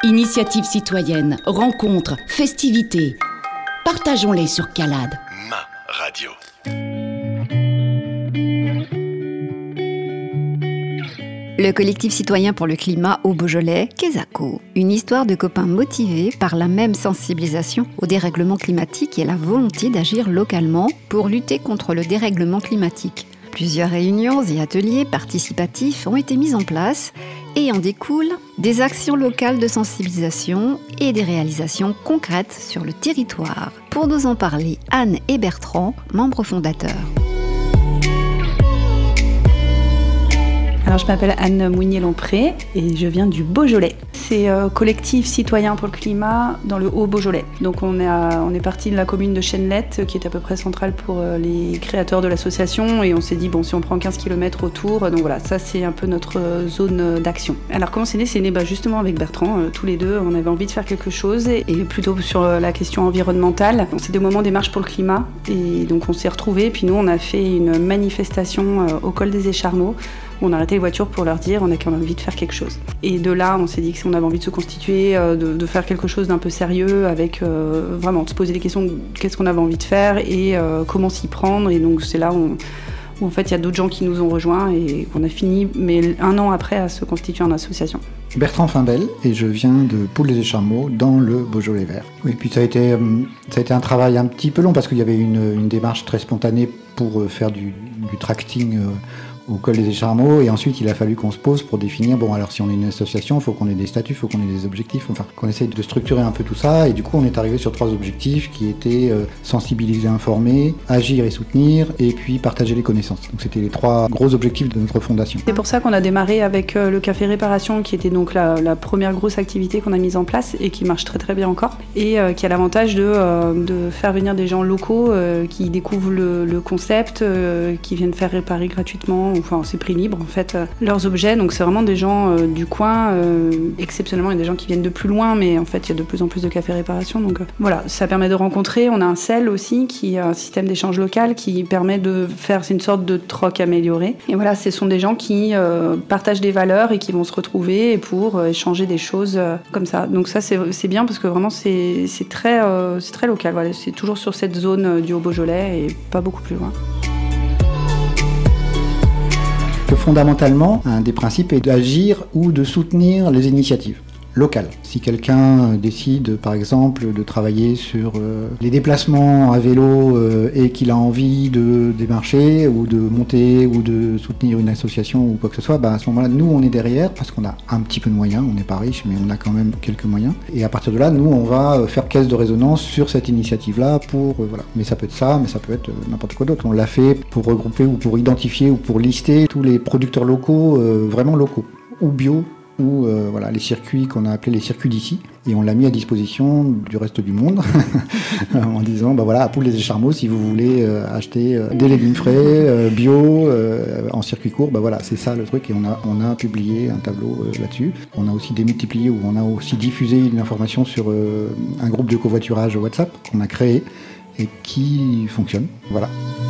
Initiatives citoyennes, rencontres, festivités. Partageons-les sur Calade. Ma radio. Le collectif citoyen pour le climat au Beaujolais, Kesako. Une histoire de copains motivés par la même sensibilisation au dérèglement climatique et la volonté d'agir localement pour lutter contre le dérèglement climatique. Plusieurs réunions et ateliers participatifs ont été mis en place et en découlent des actions locales de sensibilisation et des réalisations concrètes sur le territoire. Pour nous en parler, Anne et Bertrand, membres fondateurs. Alors, je m'appelle Anne Mounier-Lompré et je viens du Beaujolais. C'est collectif citoyen pour le climat dans le Haut-Beaujolais. Donc on est parti de la commune de Chennelet, qui est à peu près centrale pour les créateurs de l'association, et on s'est dit, bon, si on prend 15 km autour, donc voilà, ça c'est un peu notre zone d'action. Alors comment c'est né ? C'est né justement avec Bertrand, tous les deux, on avait envie de faire quelque chose, et plutôt sur la question environnementale. C'était au moment des marches pour le climat, et donc on s'est retrouvés, puis nous on a fait une manifestation au col des Écharmeaux. On a arrêté les voitures pour leur dire on a quand même envie de faire quelque chose. Et de là, on s'est dit que si on avait envie de se constituer, de faire quelque chose d'un peu sérieux, avec vraiment de se poser des questions de qu'est-ce qu'on avait envie de faire et comment s'y prendre. Et donc c'est là où en fait il y a d'autres gens qui nous ont rejoints et qu'on a fini, mais 1 an après, à se constituer en association. Bertrand Fimbel, et je viens de Poules-les-Écharmeaux dans le Beaujolais vert. Oui, puis ça a été un travail un petit peu long parce qu'il y avait une démarche très spontanée pour faire du tracting au col des Écharmeaux, et ensuite il a fallu qu'on se pose pour définir, bon alors si on est une association, il faut qu'on ait des statuts, il faut qu'on ait des objectifs, enfin qu'on essaye de structurer un peu tout ça, et du coup on est arrivé sur 3 objectifs qui étaient sensibiliser, informer, agir et soutenir, et puis partager les connaissances. Donc c'était les 3 gros objectifs de notre fondation. C'est pour ça qu'on a démarré avec le café réparation, qui était donc la première grosse activité qu'on a mise en place et qui marche très très bien encore, et qui a l'avantage de faire venir des gens locaux qui découvrent le concept, qui viennent faire réparer gratuitement. Enfin, c'est prix libre en fait, leurs objets. Donc c'est vraiment des gens du coin. Exceptionnellement, il y a des gens qui viennent de plus loin, mais en fait il y a de plus en plus de cafés réparation. Donc voilà, ça permet de rencontrer. On a un CEL aussi, qui est un système d'échange local, qui permet de faire, c'est une sorte de troc amélioré. Et voilà, ce sont des gens qui partagent des valeurs et qui vont se retrouver pour échanger des choses comme ça. Donc ça c'est bien parce que vraiment c'est très local. Voilà, c'est toujours sur cette zone du Haut-Beaujolais et pas beaucoup plus loin. Fondamentalement, un des principes est d'agir ou de soutenir les initiatives locales. Si quelqu'un décide, par exemple, de travailler sur les déplacements à vélo et qu'il a envie de démarcher ou de monter ou de soutenir une association ou quoi que ce soit, à ce moment-là, nous, on est derrière parce qu'on a un petit peu de moyens. On n'est pas riche, mais on a quand même quelques moyens. Et à partir de là, nous, on va faire caisse de résonance sur cette initiative-là pour, voilà. Mais ça peut être ça, mais ça peut être n'importe quoi d'autre. On l'a fait pour regrouper ou pour identifier ou pour lister tous les producteurs locaux, vraiment locaux, ou bio, ou voilà, les circuits qu'on a appelés les circuits d'ici, et on l'a mis à disposition du reste du monde en disant voilà, à Poules-les-Écharmeaux, si vous voulez acheter des légumes frais bio en circuit court, voilà, c'est ça le truc. Et on a publié un tableau là-dessus. On a aussi démultiplié, ou on a aussi diffusé une information sur un groupe de covoiturage WhatsApp qu'on a créé et qui fonctionne. Voilà.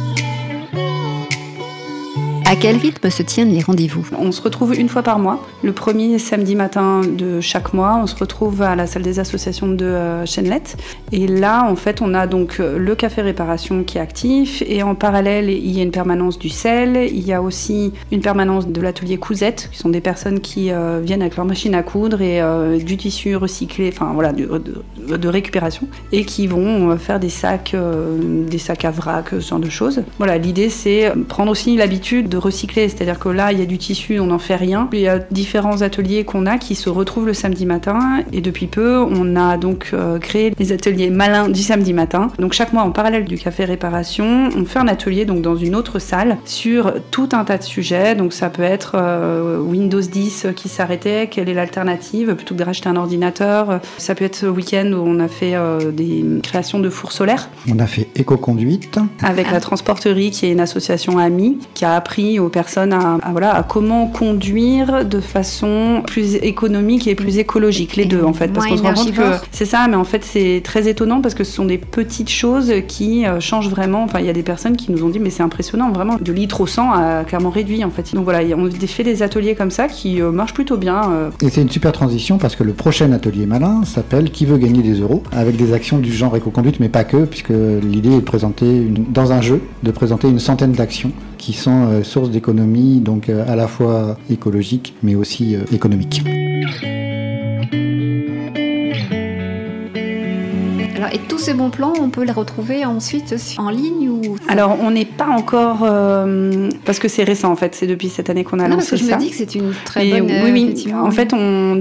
À quel rythme se tiennent les rendez-vous ? On se retrouve 1 fois par mois, le premier samedi matin de chaque mois. On se retrouve à la salle des associations de Chennelet. Et là, en fait, on a donc le café réparation qui est actif. Et en parallèle, il y a une permanence du sel. Il y a aussi une permanence de l'atelier Cousette, qui sont des personnes qui viennent avec leur machine à coudre et du tissu recyclé, enfin voilà, de récupération, et qui vont faire des sacs à vrac, ce genre de choses. Voilà, l'idée, c'est prendre aussi l'habitude de recycler, c'est-à-dire que là il y a du tissu, on n'en fait rien. Il y a différents ateliers qu'on a qui se retrouvent le samedi matin, et depuis peu on a donc créé les ateliers malins du samedi matin. Donc chaque mois, en parallèle du café réparation, on fait un atelier donc dans une autre salle sur tout un tas de sujets. Donc ça peut être Windows 10 qui s'arrêtait, quelle est l'alternative plutôt que de racheter un ordinateur. Ça peut être le week-end où on a fait des créations de fours solaires. On a fait éco-conduite avec la Transporterie, qui est une association amie qui a appris appris aux personnes à comment conduire de façon plus économique et plus écologique, les deux en fait, parce qu'on se rend compte que c'est ça, mais en fait c'est très étonnant parce que ce sont des petites choses qui changent vraiment. Enfin, il y a des personnes qui nous ont dit mais c'est impressionnant, vraiment, de litre au 100 a clairement réduit en fait. Donc voilà, on fait des ateliers comme ça qui marchent plutôt bien. Et c'est une super transition parce que le prochain atelier malin s'appelle Qui veut gagner des euros, avec des actions du genre éco-conduite, mais pas que, puisque l'idée est de présenter dans un jeu, de présenter une centaine d'actions qui sont source d'économie, donc à la fois écologique mais aussi économique. Et tous ces bons plans, on peut les retrouver ensuite en ligne ou... Alors, on n'est pas encore... parce que c'est récent, en fait. C'est depuis cette année qu'on a lancé ça. Parce que je me dis que c'est une très bonne... Oui. En fait,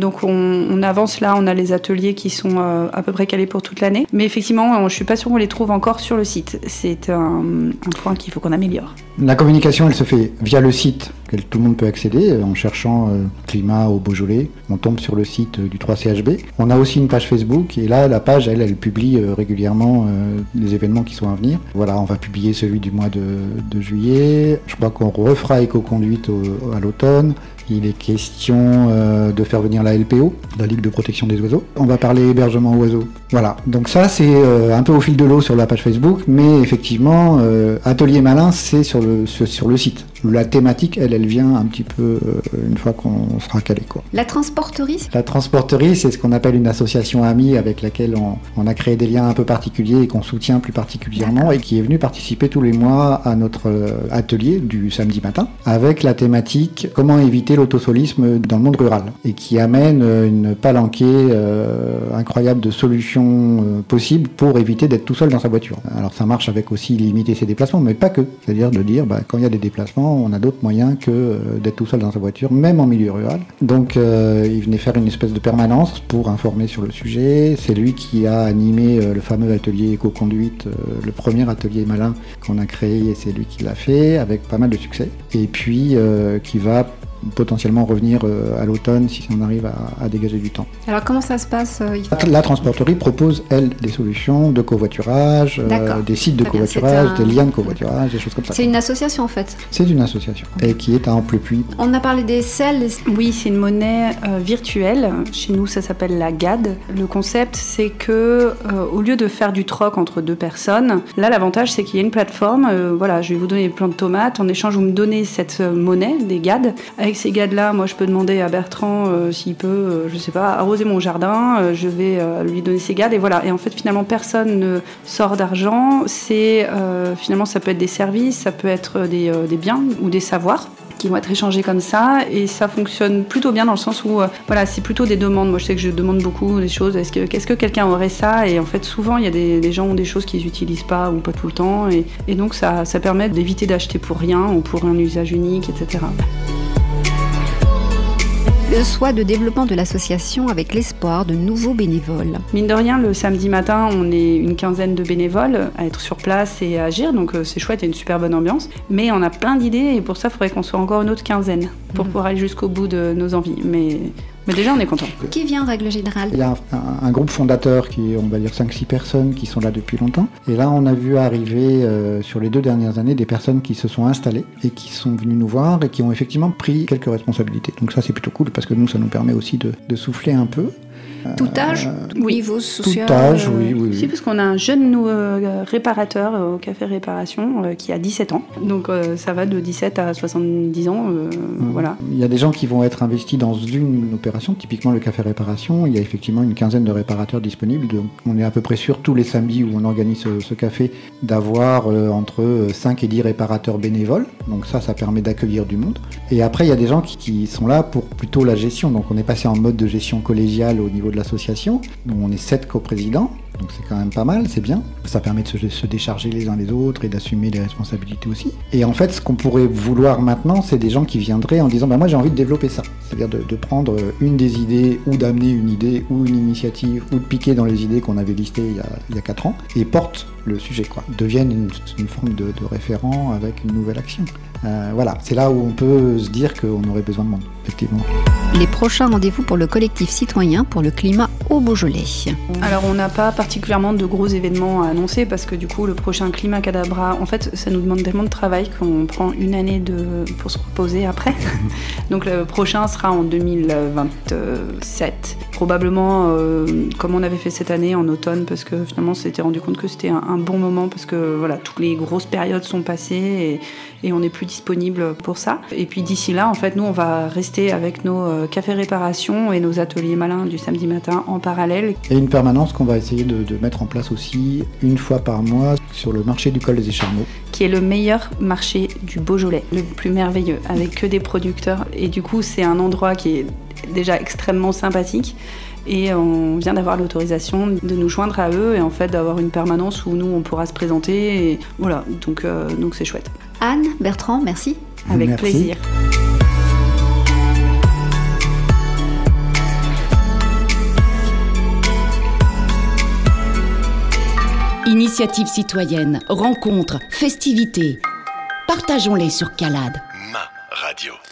on avance là. On a les ateliers qui sont à peu près calés pour toute l'année. Mais effectivement, je ne suis pas sûre qu'on les trouve encore sur le site. C'est un point qu'il faut qu'on améliore. La communication, elle se fait via le site auquel tout le monde peut accéder. En cherchant climat au Beaujolais, on tombe sur le site du 3CHB. On a aussi une page Facebook. Et là, la page, elle publie régulièrement les événements qui sont à venir. Voilà, on va publier celui du mois de juillet. Je crois qu'on refera éco-conduite à l'automne. Il est question de faire venir la LPO, la Ligue de protection des oiseaux. On va parler hébergement oiseaux. Voilà, donc ça c'est un peu au fil de l'eau sur la page Facebook, mais effectivement, Atelier Malin, c'est sur le site. La thématique, elle vient un petit peu une fois qu'on sera calé, quoi. La transporterie ? La transporterie, c'est ce qu'on appelle une association amie avec laquelle on a créé des liens un peu particuliers et qu'on soutient plus particulièrement et qui est venue participer tous les mois à notre atelier du samedi matin avec la thématique « Comment éviter l'autosolisme dans le monde rural » et qui amène une palanquée incroyable de solutions possibles pour éviter d'être tout seul dans sa voiture. Alors ça marche avec aussi limiter ses déplacements, mais pas que. C'est-à-dire de dire, quand il y a des déplacements, on a d'autres moyens que d'être tout seul dans sa voiture, même en milieu rural. Donc il venait faire une espèce de permanence pour informer sur le sujet. C'est lui qui a animé le fameux atelier éco-conduite, le premier atelier malin qu'on a créé, et c'est lui qui l'a fait avec pas mal de succès. Et puis qui va potentiellement revenir à l'automne si on arrive à dégager du temps. Alors comment ça se passe La transporterie propose, elle, des solutions de covoiturage, des sites de covoiturage, des liens de covoiturage, des choses comme ça. C'est une association en fait. C'est une association et qui est à Amplepuis. On a parlé des selles. Oui, c'est une monnaie virtuelle. Chez nous, ça s'appelle la GAD. Le concept, c'est que au lieu de faire du troc entre deux personnes, là, l'avantage, c'est qu'il y a une plateforme. Voilà, je vais vous donner des plants de tomates. En échange, vous me donnez cette monnaie, des GAD. Avec ces GAD-là, moi, je peux demander à Bertrand s'il peut, je sais pas, arroser mon jardin. Je vais lui donner ces GAD et voilà. Et en fait, finalement, personne ne sort d'argent. C'est finalement, ça peut être des services, ça peut être des biens ou des savoirs qui vont être échangés comme ça, et ça fonctionne plutôt bien dans le sens où voilà, c'est plutôt des demandes. Moi je sais que je demande beaucoup des choses, qu'est-ce que quelqu'un aurait ça, et en fait souvent il y a des gens ont des choses qu'ils n'utilisent pas ou pas tout le temps, et donc ça permet d'éviter d'acheter pour rien ou pour un usage unique, etc. Le souhait de développement de l'association avec l'espoir de nouveaux bénévoles. Mine de rien, le samedi matin, on est une quinzaine de bénévoles à être sur place et à agir, donc c'est chouette, il y a une super bonne ambiance. Mais on a plein d'idées et pour ça, il faudrait qu'on soit encore une autre quinzaine pour pouvoir aller jusqu'au bout de nos envies. Mais déjà, on est content. Qui vient en règle générale ? Il y a un groupe fondateur qui est, on va dire, 5-6 personnes qui sont là depuis longtemps. Et là, on a vu arriver sur les 2 dernières années des personnes qui se sont installées et qui sont venues nous voir et qui ont effectivement pris quelques responsabilités. Donc ça, c'est plutôt cool parce que nous, ça nous permet aussi de souffler un peu. Tout âge, oui. Niveau social. Tout âge, oui. Si, parce qu'on a un jeune réparateur au Café Réparation qui a 17 ans. Donc ça va de 17 à 70 ans. Voilà. Il y a des gens qui vont être investis dans une opération, typiquement le Café Réparation. Il y a effectivement une quinzaine de réparateurs disponibles. Donc on est à peu près sûr tous les samedis où on organise ce café d'avoir entre 5 et 10 réparateurs bénévoles. Donc ça permet d'accueillir du monde. Et après, il y a des gens qui sont là pour plutôt la gestion. Donc on est passé en mode de gestion collégiale au niveau de l'association. Donc on est 7 coprésidents, donc c'est quand même pas mal, c'est bien. Ça permet de se décharger les uns les autres et d'assumer les responsabilités aussi. Et en fait, ce qu'on pourrait vouloir maintenant, c'est des gens qui viendraient en disant moi j'ai envie de développer ça. C'est-à-dire de prendre une des idées ou d'amener une idée ou une initiative ou de piquer dans les idées qu'on avait listées il y a 4 ans et porte le sujet, deviennent une forme de référent avec une nouvelle action. Voilà, c'est là où on peut se dire qu'on aurait besoin de monde, effectivement. Les prochains rendez-vous pour le collectif citoyen pour le climat au Beaujolais. Alors on n'a pas particulièrement de gros événements à annoncer parce que du coup le prochain Climat Cadabra, en fait ça nous demande tellement de travail qu'on prend une année pour se reposer après. Donc le prochain sera en 2027. Probablement comme on avait fait cette année en automne parce que finalement on s'était rendu compte que c'était un bon moment parce que voilà, toutes les grosses périodes sont passées et on n'est plus disponible pour ça. Et puis d'ici là, en fait, nous on va rester avec nos cafés réparation et nos ateliers malins du samedi matin en parallèle. Et une permanence qu'on va essayer de mettre en place aussi une fois par mois sur le marché du col des Écharmeaux. Qui est le meilleur marché du Beaujolais, le plus merveilleux, avec que des producteurs. Et du coup, c'est un endroit qui est déjà extrêmement sympathique. Et on vient d'avoir l'autorisation de nous joindre à eux et en fait d'avoir une permanence où nous on pourra se présenter. Et voilà, donc c'est chouette. Anne, Bertrand, merci. Avec Merci. plaisir. Initiatives citoyennes, rencontres, festivités. Partageons-les sur Calade. Ma radio.